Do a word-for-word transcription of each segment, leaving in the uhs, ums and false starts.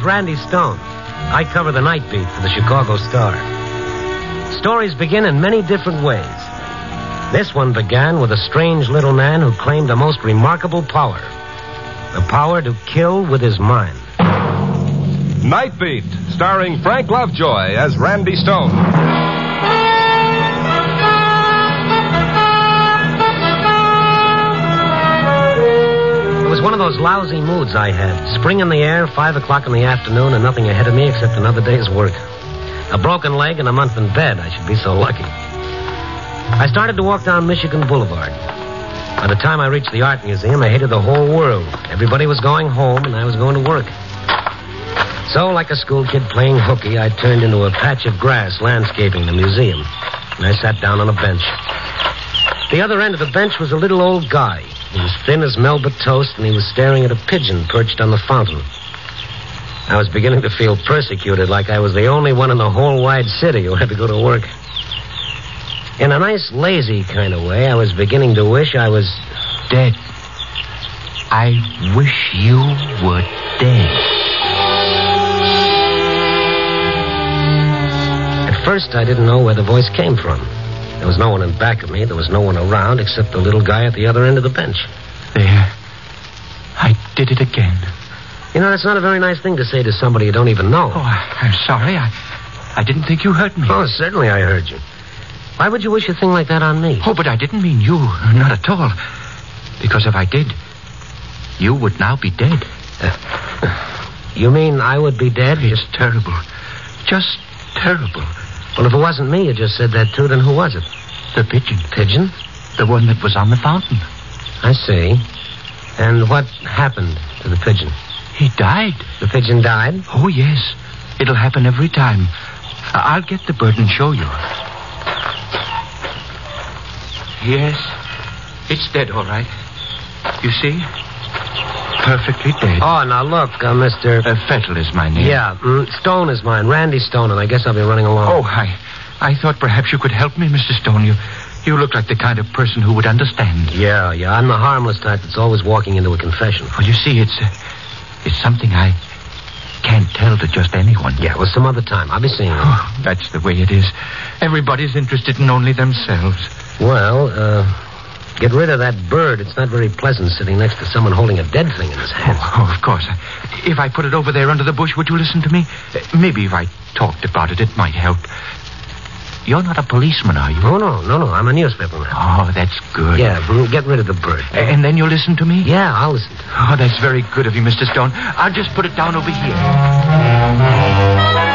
Randy Stone. I cover the night beat for the Chicago Star. Stories begin in many different ways. This one began with a strange little man who claimed a most remarkable power. The power to kill with his mind. Night Beat, starring Frank Lovejoy as Randy Stone. It was one of those lousy moods I had. Spring in the air, five o'clock in the afternoon, and nothing ahead of me except another day's work. A broken leg and a month in bed. I should be so lucky. I started to walk down Michigan Boulevard. By the time I reached the art museum, I hated the whole world. Everybody was going home, and I was going to work. So, like a school kid playing hooky, I turned into a patch of grass landscaping the museum, and I sat down on a bench. The other end of the bench was a little old guy. He was thin as Melba toast, and he was staring at a pigeon perched on the fountain. I was beginning to feel persecuted, like I was the only one in the whole wide city who had to go to work. In a nice, lazy kind of way, I was beginning to wish I was dead. I wish you were dead. At first, I didn't know where the voice came from. There was no one in back of me. There was no one around except the little guy at the other end of the bench. There. I did it again. You know, that's not a very nice thing to say to somebody you don't even know. Oh, I, I'm sorry. I, I didn't think you heard me. Oh, certainly I heard you. Why would you wish a thing like that on me? Oh, but I didn't mean you. Not at all. Because if I did, you would now be dead. Uh, you mean I would be dead? It's terrible. Just terrible. Well, if it wasn't me, you just said that too, then who was it? The pigeon. Pigeon? The one that was on the fountain. I see. And what happened to the pigeon? He died. The pigeon died? Oh, yes. It'll happen every time. I'll get the bird and show you. Yes. It's dead, all right. You see? Perfectly dead. Oh, now look, uh, Mister Uh, Fettle is my name. Yeah, mm, Stone is mine. Randy Stone, and I guess I'll be running along. Oh, I, I thought perhaps you could help me, Mister Stone. You, you look like the kind of person who would understand. Yeah, yeah. I'm the harmless type that's always walking into a confession. Well, you see, it's, uh, it's something I can't tell to just anyone. Yeah, well, some other time. I'll be seeing you. Oh, that's the way it is. Everybody's interested in only themselves. Well, uh, get rid of that bird. It's not very pleasant sitting next to someone holding a dead thing in his hand. Oh, oh, of course. If I put it over there under the bush, would you listen to me? Uh, maybe if I talked about it, it might help. You're not a policeman, are you? Oh, no, no, no. I'm a newspaperman. Oh, that's good. Yeah, get rid of the bird. Uh, and then you'll listen to me? Yeah, I'll listen to you. Oh, that's very good of you, Mister Stone. I'll just put it down over here.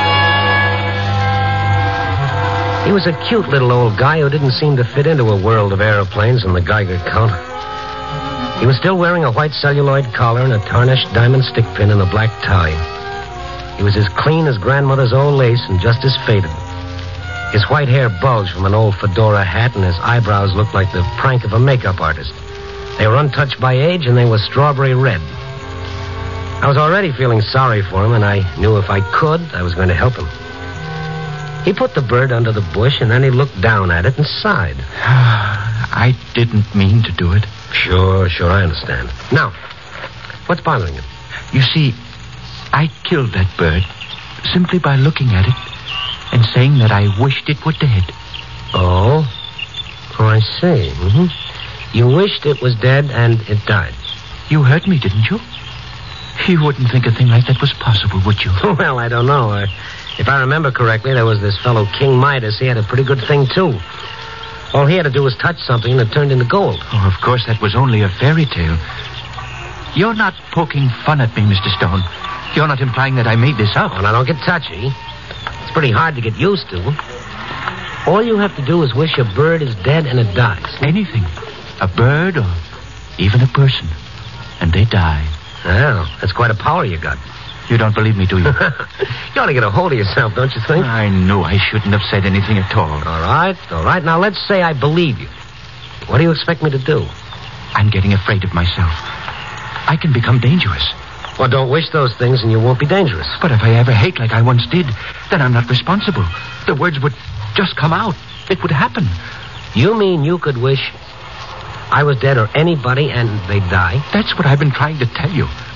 He was a cute little old guy who didn't seem to fit into a world of aeroplanes and the Geiger count. He was still wearing a white celluloid collar and a tarnished diamond stick pin and a black tie. He was as clean as grandmother's old lace and just as faded. His white hair bulged from an old fedora hat, and his eyebrows looked like the prank of a makeup artist. They were untouched by age, and they were strawberry red. I was already feeling sorry for him, and I knew if I could, I was going to help him. He put the bird under the bush, and then he looked down at it and sighed. I didn't mean to do it. Sure, sure, I understand. Now, what's bothering you? You see, I killed that bird simply by looking at it and saying that I wished it were dead. Oh? Oh, I see. Mm-hmm. You wished it was dead and it died. You heard me, didn't you? You wouldn't think a thing like that was possible, would you? Well, I don't know. I... If I remember correctly, there was this fellow King Midas. He had a pretty good thing, too. All he had to do was touch something and it turned into gold. Oh, of course, that was only a fairy tale. You're not poking fun at me, Mister Stone. You're not implying that I made this up. Oh, now, don't get touchy. It's pretty hard to get used to. All you have to do is wish a bird is dead and it dies. Anything. A bird or even a person. And they die. Well, that's quite a power you got. You don't believe me, do you? You ought to get a hold of yourself, don't you think? I knew I shouldn't have said anything at all. All right, all right. Now, let's say I believe you. What do you expect me to do? I'm getting afraid of myself. I can become dangerous. Well, don't wish those things and you won't be dangerous. But if I ever hate like I once did, then I'm not responsible. The words would just come out. It would happen. You mean you could wish I was dead or anybody and they'd die? That's what I've been trying to tell you.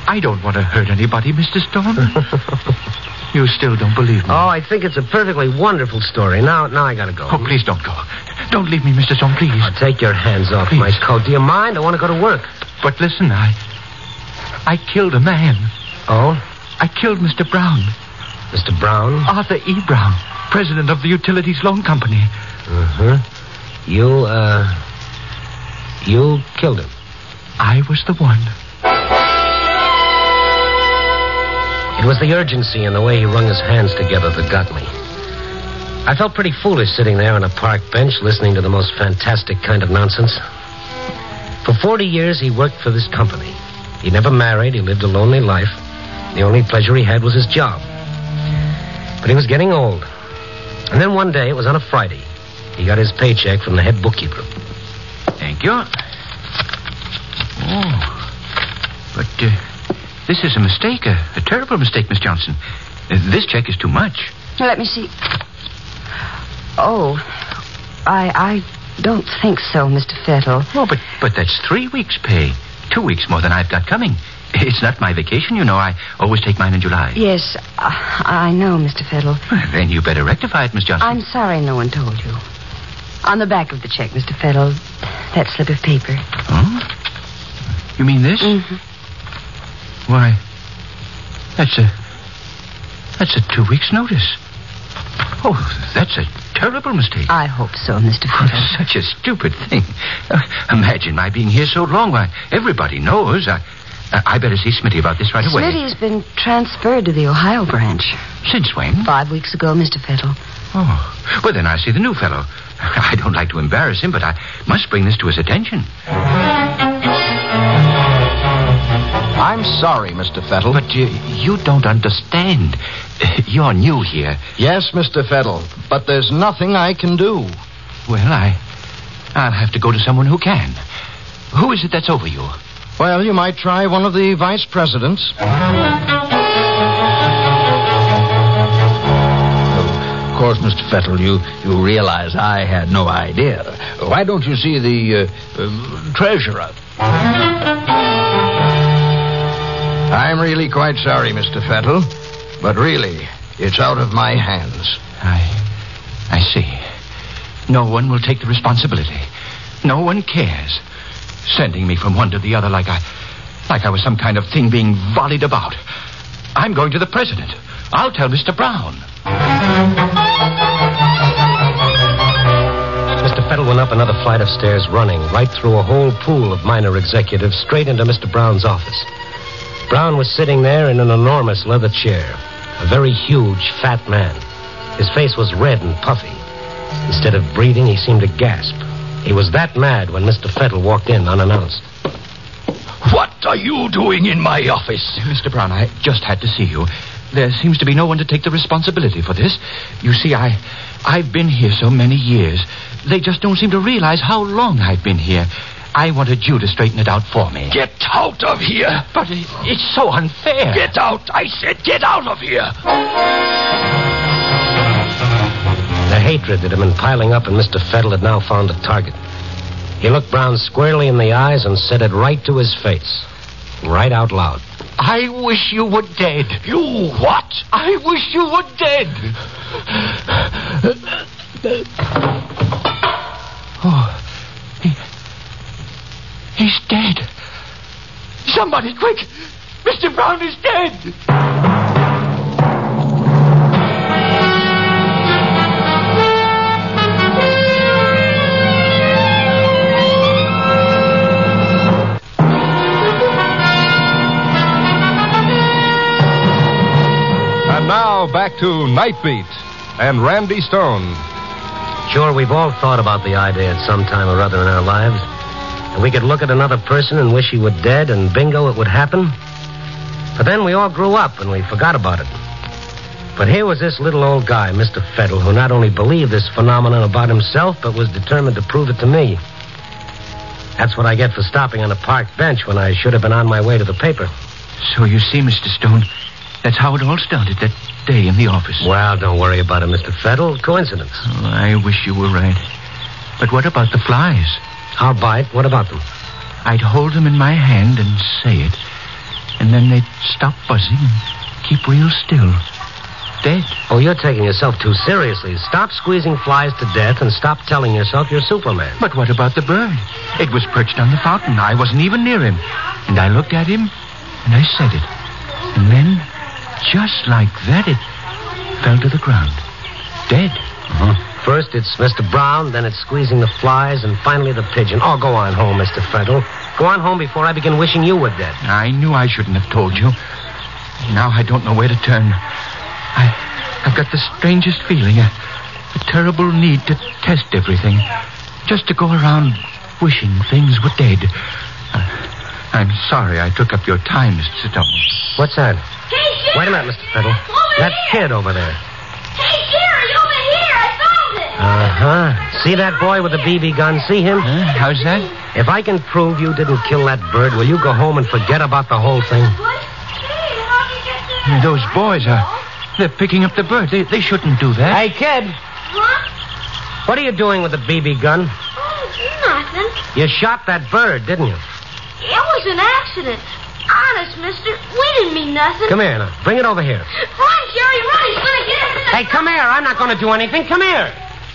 I don't want to hurt anybody, Mister Stone. You still don't believe me? Oh, I think it's a perfectly wonderful story. Now, now I gotta go. Oh, please don't go. Don't leave me, Mister Stone, please. Oh, take your hands off Please. my coat. Do you mind? I want to go to work. But listen, I... I killed a man. Oh? I killed Mister Brown. Mister Brown? Arthur E. Brown, president of the Utilities Loan Company. Uh-huh. You, uh... You killed him. I was the one. It was the urgency in the way he wrung his hands together that got me. I felt pretty foolish sitting there on a park bench listening to the most fantastic kind of nonsense. For forty years, he worked for this company. He never married. He lived a lonely life. The only pleasure he had was his job. But he was getting old. And then one day, it was on a Friday, he got his paycheck from the head bookkeeper. Thank you. Oh. But, uh, this is a mistake, a, a terrible mistake, Miss Johnson. Uh, this check is too much. Let me see. Oh, I I don't think so, Mister Fettle. Oh, but, but that's three weeks' pay. Two weeks more than I've got coming. It's not my vacation, you know. I always take mine in July. Yes, I, I know, Mister Fettle. Well, then you better rectify it, Miss Johnson. I'm sorry no one told you. On the back of the check, Mister Fettle, that slip of paper. Oh? You mean this? Mm-hmm. Why, that's a... That's a two weeks' notice. Oh, that's a terrible mistake. I hope so, Mister Oh, Fettle. such a stupid thing. Uh, imagine my being here so long. Why, everybody knows. I, I better see Smitty about this right away. Smitty's been transferred to the Ohio branch. Since when? Five weeks ago, Mister Fettle. Oh, well, then I see the new fellow. I don't like to embarrass him, but I must bring this to his attention. I'm sorry, Mister Fettle. But uh, you don't understand. You're new here. Yes, Mister Fettle, but there's nothing I can do. Well, I... I'll have to go to someone who can. Who is it that's over you? Well, you might try one of the vice presidents. Of course, Mister Fettle, you, you realize I had no idea. Why don't you see the uh, uh, treasurer? I'm really quite sorry, Mister Fettle, but really, it's out of my hands. I... I see. No one will take the responsibility. No one cares. Sending me from one to the other like I... like I was some kind of thing being volleyed about. I'm going to the president. I'll tell Mister Brown. Mister Fettle went up another flight of stairs running, right through a whole pool of minor executives, straight into Mister Brown's office. Brown was sitting there in an enormous leather chair. A very huge, fat man. His face was red and puffy. Instead of breathing, he seemed to gasp. He was that mad when Mister Fettle walked in unannounced. What are you doing in my office? Mister Brown, I just had to see you. There seems to be no one to take the responsibility for this. You see, I, I've been here so many years. They just don't seem to realize how long I've been here. I wanted you to straighten it out for me. Get out of here! But it, it's so unfair. Get out, I said, get out of here! The hatred that had been piling up in Mister Fettle had now found a target. He looked Brown squarely in the eyes and said it right to his face. Right out loud. I wish you were dead. You what? I wish you were dead. Oh, he, he's dead. Somebody, quick! Mister Brown is dead! And now back to Night Beat and Randy Stone. Sure, we've all thought about the idea at some time or other in our lives. And we could look at another person and wish he were dead, and bingo, it would happen. But then we all grew up and we forgot about it. But here was this little old guy, Mister Fettle, who not only believed this phenomenon about himself, but was determined to prove it to me. That's what I get for stopping on a park bench when I should have been on my way to the paper. So you see, Mister Stone, that's how it all started that day in the office. Well, don't worry about it, Mister Fettle. Coincidence. Oh, I wish you were right. But what about the flies? I'll bite. What about them? I'd hold them in my hand and say it. And And then they'd stop buzzing and keep real still. Dead. Oh, you're taking yourself too seriously. Stop squeezing flies to death and stop telling yourself you're Superman. But what about the bird? It was perched on the fountain. I wasn't even near him. And I looked at him, and I said it. And then, just like that, it fell to the ground. Dead. Uh-huh. First it's Mister Brown, then it's squeezing the flies, and finally the pigeon. Oh, go on home, Mister Fettle. Go on home before I begin wishing you were dead. I knew I shouldn't have told you. Now I don't know where to turn. I, I've got the strangest feeling, a, a terrible need to test everything. Just to go around wishing things were dead. Uh, I'm sorry I took up your time, Mister Stone. What's that? Hey, Jerry! Wait a minute, Mister Fettle. Over That here. kid over there. Hey, Jerry, over here! I found it! Uh-huh. See that boy with the B B gun? See him? Huh? How's that? If I can prove you didn't kill that bird, will you go home and forget about the whole thing? What? Hey, how'd you get this? Those boys are... They're picking up the bird. They, they shouldn't do that. Hey, kid. What? What are you doing with the B B gun? Oh, nothing. You shot that bird, didn't you? It was an accident. Honest, mister. We didn't mean nothing. Come here now. Bring it over here. Run, Jerry, run. He's going to get us in the... Hey, come here. I'm not going to do anything. Come here.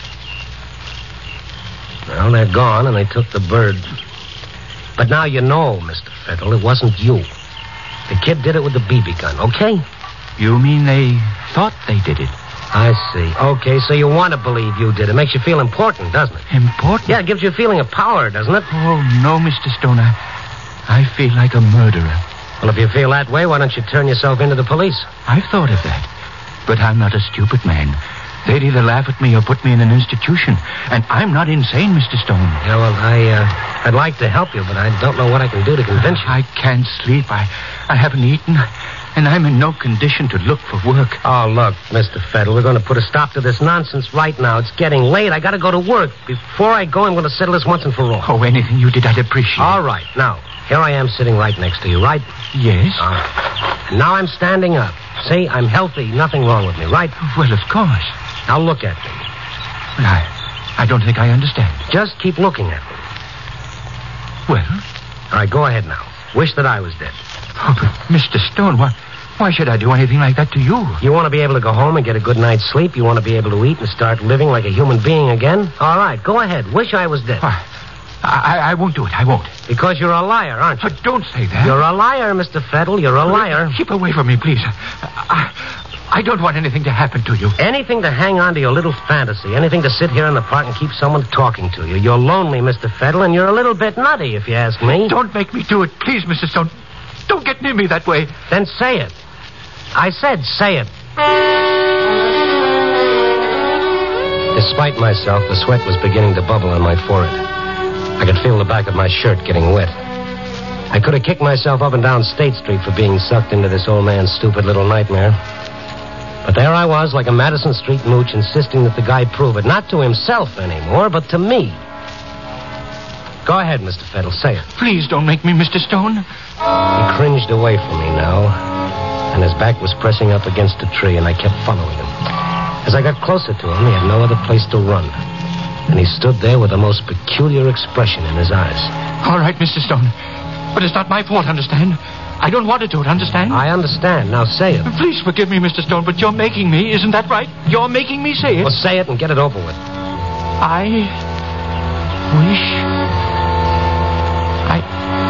Well, they're gone, and they took the bird. But now you know, Mister Fettle, it wasn't you. The kid did it with the B B gun, okay? You mean they thought they did it? I see. Okay, so you want to believe you did it. Makes you feel important, doesn't it? Important? Yeah, it gives you a feeling of power, doesn't it? Oh, no, Mister Stone. I, I feel like a murderer. Well, if you feel that way, why don't you turn yourself into the police? I've thought of that. But I'm not a stupid man. They'd either laugh at me or put me in an institution. And I'm not insane, Mister Stone. Yeah, well, I, uh, I'd like to help you, but I don't know what I can do to convince you. I can't sleep. I, I haven't eaten. And I'm in no condition to look for work. Oh, look, Mister Fettle, we're going to put a stop to this nonsense right now. It's getting late. I got to go to work. Before I go, I'm going to settle this once and for all. Oh, anything you did, I'd appreciate. All right. Now, here I am sitting right next to you, right? Yes? All right. And now I'm standing up. See, I'm healthy. Nothing wrong with me, right? Well, of course. Now look at me. Well, I, I don't think I understand. Just keep looking at me. Well? All right, go ahead now. Wish that I was dead. Oh, but Mister Stone, why, why should I do anything like that to you? You want to be able to go home and get a good night's sleep? You want to be able to eat and start living like a human being again? All right, go ahead. Wish I was dead. Why, I, I won't do it. I won't. Because you're a liar, aren't you? But don't say that. You're a liar, Mister Fettle. You're a liar. Keep away from me, please. I, I don't want anything to happen to you. Anything to hang on to your little fantasy. Anything to sit here in the park and keep someone talking to you. You're lonely, Mister Fettle, and you're a little bit nutty, if you ask me. Don't make me do it, please, Mister Stone. Don't get near me that way. Then say it. I said say it. Despite myself, the sweat was beginning to bubble on my forehead. I could feel the back of my shirt getting wet. I could have kicked myself up and down State Street for being sucked into this old man's stupid little nightmare. But there I was, like a Madison Street mooch, insisting that the guy prove it. Not to himself anymore, but to me. Go ahead, Mister Fettle, say it. Please don't make me, Mister Stone. He cringed away from me now, and his back was pressing up against a tree, and I kept following him. As I got closer to him, he had no other place to run. And he stood there with a most peculiar expression in his eyes. All right, Mister Stone. But it's not my fault, understand? I don't want to do it, understand? I understand. Now say it. Please forgive me, Mister Stone, but you're making me. Isn't that right? You're making me say it. Well, say it and get it over with. I wish... I...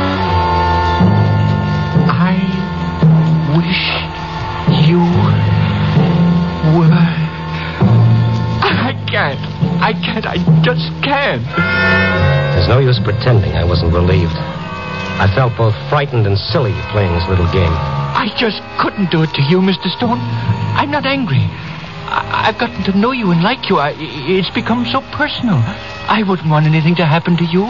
I wish you were... I can't. I can't. I just can't. There's no use pretending I wasn't relieved. I felt both frightened and silly playing this little game. I just couldn't do it to you, Mister Stone. I'm not angry. I, I've gotten to know you and like you. I, it's become so personal. I wouldn't want anything to happen to you.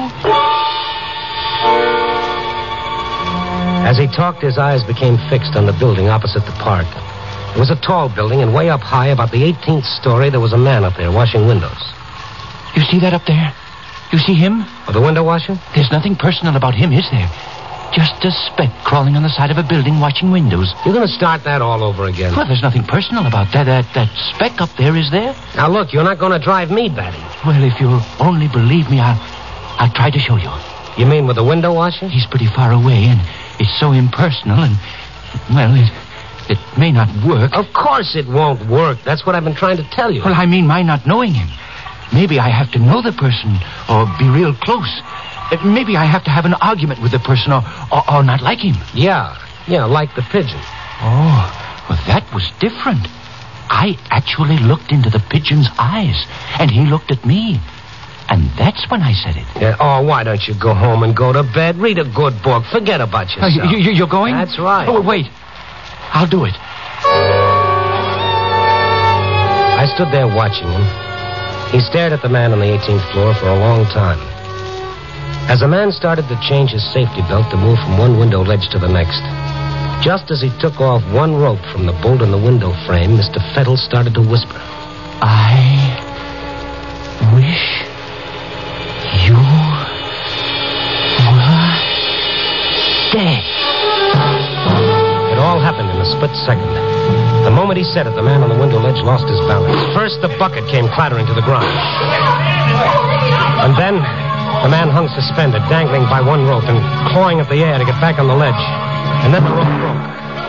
As he talked, his eyes became fixed on the building opposite the park. It was a tall building, and way up high, about the eighteenth story, there was a man up there washing windows. You see that up there? You see him? Oh, the window washer? There's nothing personal about him, is there? Just a speck crawling on the side of a building washing windows. You're going to start that all over again. Well, there's nothing personal about that. That, that speck up there, is there? Now, look, you're not going to drive me batty. Well, if you'll only believe me, I'll, I'll try to show you. You mean with the window washer? He's pretty far away, and it's so impersonal, and Well, it, it may not work. Of course it won't work. That's what I've been trying to tell you. Well, I mean my not knowing him. Maybe I have to know the person or be real close. Uh, Maybe I have to have an argument with the person or, or, or not like him. Yeah, yeah, like the pigeon. Oh, well, that was different. I actually looked into the pigeon's eyes, and he looked at me. And that's when I said it. Yeah, oh, why don't you go home and go to bed? Read a good book. Forget about Uh, yourself. you, you, you're going? That's right. Oh, wait. I'll do it. I stood there watching him. He stared at the man on the eighteenth floor for a long time. As the man started to change his safety belt to move from one window ledge to the next, just as he took off one rope from the bolt in the window frame, Mister Fettle started to whisper. I wish you were dead. It all happened in a split second. The moment he said it, the man on the window ledge lost his balance. First, the bucket came clattering to the ground. And then, the man hung suspended, dangling by one rope and clawing at the air to get back on the ledge. And then the rope broke.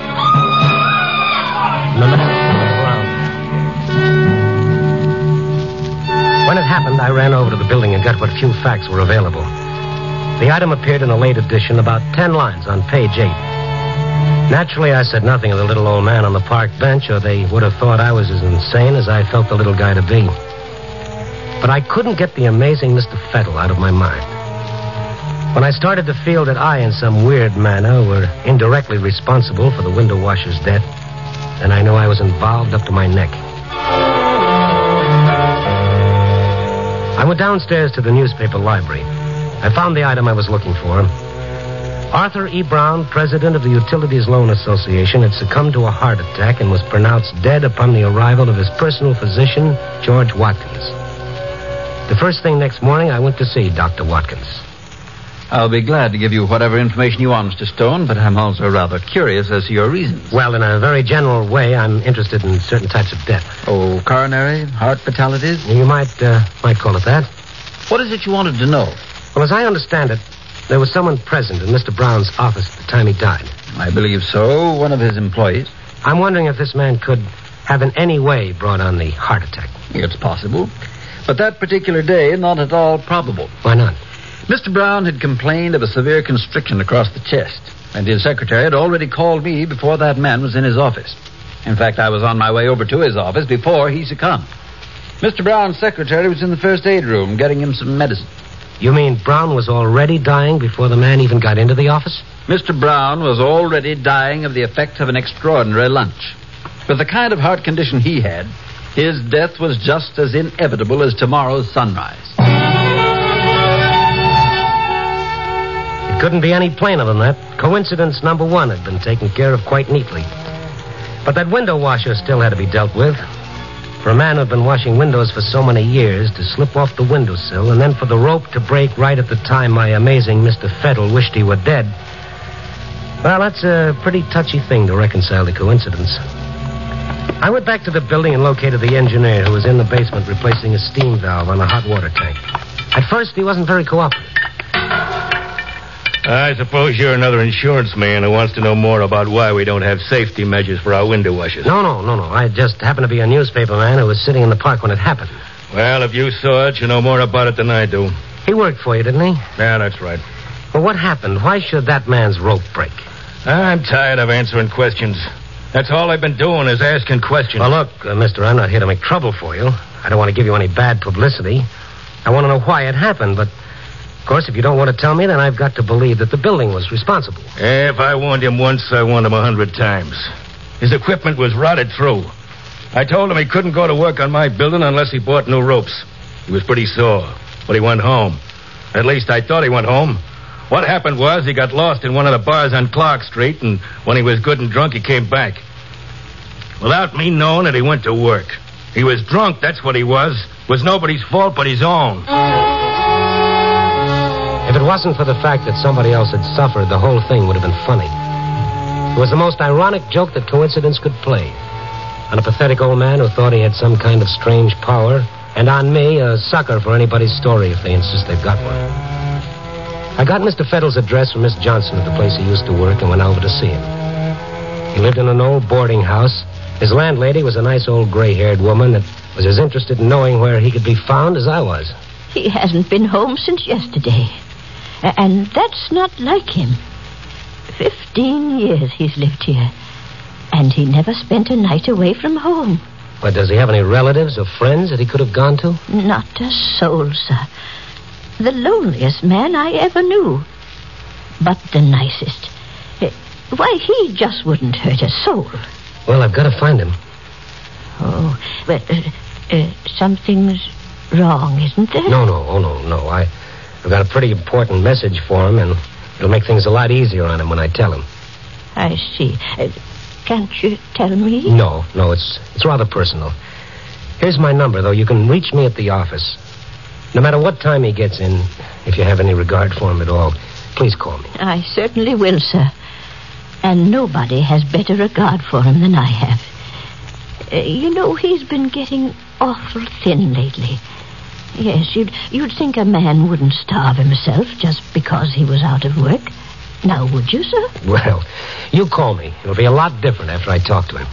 And the man fell to the ground. When it happened, I ran over to the building and got what few facts were available. The item appeared in a late edition, about ten lines on page eight. Naturally, I said nothing of the little old man on the park bench, or they would have thought I was as insane as I felt the little guy to be. But I couldn't get the amazing Mister Fettle out of my mind. When I started to feel that I, in some weird manner, were indirectly responsible for the window washer's death, then I knew I was involved up to my neck. I went downstairs to the newspaper library. I found the item I was looking for. Arthur E. Brown, president of the Utilities Loan Association, had succumbed to a heart attack and was pronounced dead upon the arrival of his personal physician, George Watkins. The first thing next morning, I went to see Doctor Watkins. I'll be glad to give you whatever information you want, Mister Stone, but I'm also rather curious as to your reasons. Well, in a very general way, I'm interested in certain types of death. Oh, coronary, heart fatalities? You might, uh, might call it that. What is it you wanted to know? Well, as I understand it, there was someone present in Mister Brown's office at the time he died. I believe so, one of his employees. I'm wondering if this man could have in any way brought on the heart attack. It's possible. But that particular day, not at all probable. Why not? Mister Brown had complained of a severe constriction across the chest, and his secretary had already called me before that man was in his office. In fact, I was on my way over to his office before he succumbed. Mister Brown's secretary was in the first aid room getting him some medicine. You mean Brown was already dying before the man even got into the office? Mister Brown was already dying of the effects of an extraordinary lunch. With the kind of heart condition he had, his death was just as inevitable as tomorrow's sunrise. It couldn't be any plainer than that. Coincidence number one had been taken care of quite neatly. But that window washer still had to be dealt with. For a man who'd been washing windows for so many years to slip off the windowsill and then for the rope to break right at the time my amazing Mister Fettle wished he were dead. Well, that's a pretty touchy thing to reconcile the coincidence. I went back to the building and located the engineer who was in the basement replacing a steam valve on a hot water tank. At first, he wasn't very cooperative. I suppose you're another insurance man who wants to know more about why we don't have safety measures for our window washers. No, no, no, no. I just happened to be a newspaper man who was sitting in the park when it happened. Well, if you saw it, you know more about it than I do. He worked for you, didn't he? Yeah, that's right. Well, what happened? Why should that man's rope break? I'm tired of answering questions. That's all I've been doing is asking questions. Well, look, uh, mister, I'm not here to make trouble for you. I don't want to give you any bad publicity. I want to know why it happened, but... Of course, if you don't want to tell me, then I've got to believe that the building was responsible. If I warned him once, I warned him a hundred times. His equipment was rotted through. I told him he couldn't go to work on my building unless he bought new ropes. He was pretty sore, but he went home. At least I thought he went home. What happened was he got lost in one of the bars on Clark Street, and when he was good and drunk, he came back. Without me knowing it, he went to work. He was drunk, that's what he was. It was nobody's fault but his own. If it wasn't for the fact that somebody else had suffered, the whole thing would have been funny. It was the most ironic joke that coincidence could play. On a pathetic old man who thought he had some kind of strange power, and on me, a sucker for anybody's story if they insist they've got one. I got Mister Fettle's address from Miss Johnson at the place he used to work and went over to see him. He lived in an old boarding house. His landlady was a nice old gray-haired woman that was as interested in knowing where he could be found as I was. He hasn't been home since yesterday. A- And that's not like him. Fifteen years he's lived here. And he never spent a night away from home. But does he have any relatives or friends that he could have gone to? Not a soul, sir. The loneliest man I ever knew. But the nicest. Eh, Why, he just wouldn't hurt a soul. Well, I've got to find him. Oh, but uh, uh, something's wrong, isn't there? No, no, oh, no, no. I, I've got a pretty important message for him, and it'll make things a lot easier on him when I tell him. I see. Uh, can't you tell me? No, no, it's it's rather personal. Here's my number, though. You can reach me at the office. No matter what time he gets in, if you have any regard for him at all, please call me. I certainly will, sir. And nobody has better regard for him than I have. Uh, you know, he's been getting awful thin lately. Yes, you'd, you'd think a man wouldn't starve himself just because he was out of work. Now, would you, sir? Well, you call me. It'll be a lot different after I talk to him.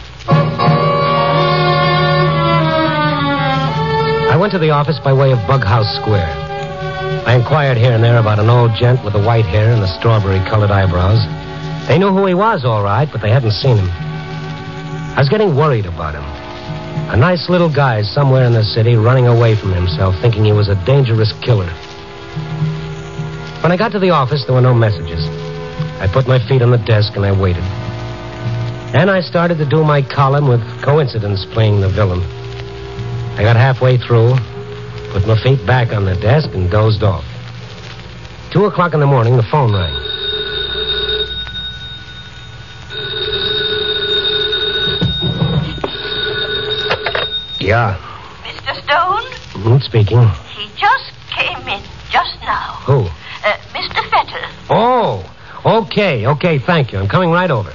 I went to the office by way of Bughouse Square. I inquired here and there about an old gent with the white hair and the strawberry-colored eyebrows. They knew who he was, all right, but they hadn't seen him. I was getting worried about him. A nice little guy somewhere in the city running away from himself, thinking he was a dangerous killer. When I got to the office, there were no messages. I put my feet on the desk and I waited. And I started to do my column with coincidence playing the villain. I got halfway through, put my feet back on the desk, and dozed off. Two o'clock in the morning, the phone rang. Yeah. Mister Stone? Mm, speaking. He just came in just now. Who? Uh, Mister Fettel. Oh, okay, okay, thank you. I'm coming right over.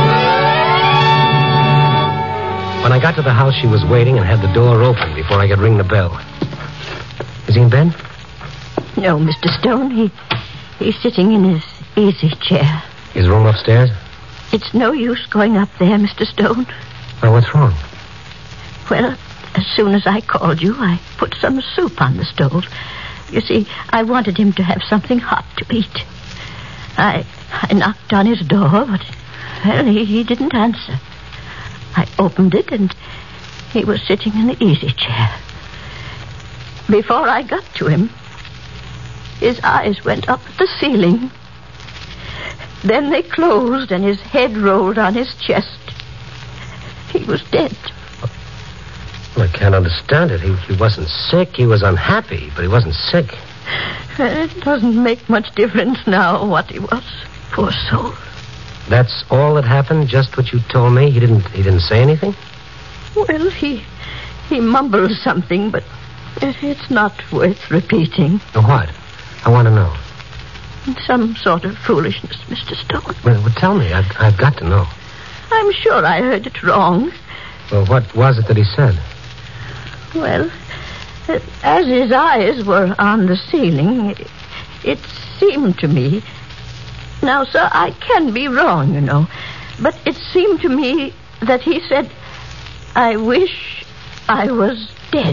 When I got to the house, she was waiting and had the door open before I could ring the bell. Is he in bed? No, Mister Stone. He he's sitting in his easy chair. His room upstairs? It's no use going up there, Mister Stone. Well, what's wrong? Well, as soon as I called you, I put some soup on the stove. You see, I wanted him to have something hot to eat. I I knocked on his door, but, well, he, he didn't answer. I opened it, and he was sitting in the easy chair. Before I got to him, his eyes went up at the ceiling. Then they closed, and his head rolled on his chest. He was dead. I can't understand it. He, he wasn't sick. He was unhappy, but he wasn't sick. It doesn't make much difference now what he was. Poor soul. That's all that happened? Just what you told me? He didn't he didn't say anything? Well, he he mumbled something, but it's not worth repeating. What? I want to know. Some sort of foolishness, Mister Stone. Well, well tell me. I've, I've got to know. I'm sure I heard it wrong. Well, what was it that he said? Well, uh, as his eyes were on the ceiling, it, it seemed to me... Now, sir, I can be wrong, you know, but it seemed to me that he said, I wish I was dead.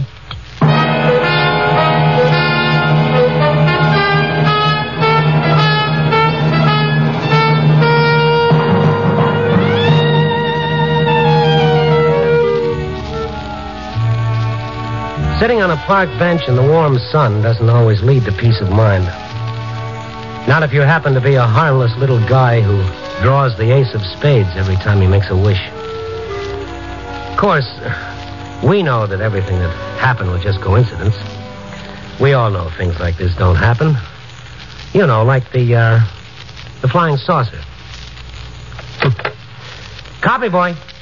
Sitting on a park bench in the warm sun doesn't always lead to peace of mind. Not if you happen to be a harmless little guy who draws the ace of spades every time he makes a wish. Of course, we know that everything that happened was just coincidence. We all know things like this don't happen. You know, like the, uh, the flying saucer. Copy, boy.